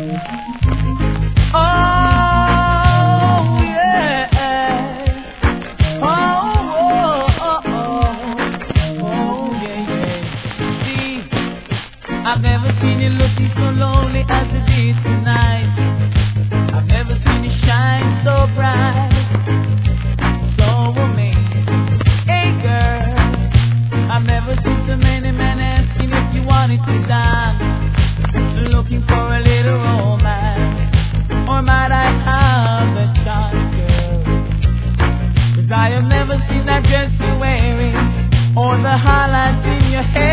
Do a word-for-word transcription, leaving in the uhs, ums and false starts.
Oh, yeah. Oh, oh, oh, oh. Oh, yeah, yeah. See, I've never seen you looking so lonely as it is tonight. I've never seen you shine so bright, so amazing. Hey, girl, I've never seen so many men asking if you wanted to dance, looking for a little romance. Or might I have a chance, girl? 'Cause I have never seen that dress you're wearing, or the highlights in your hair.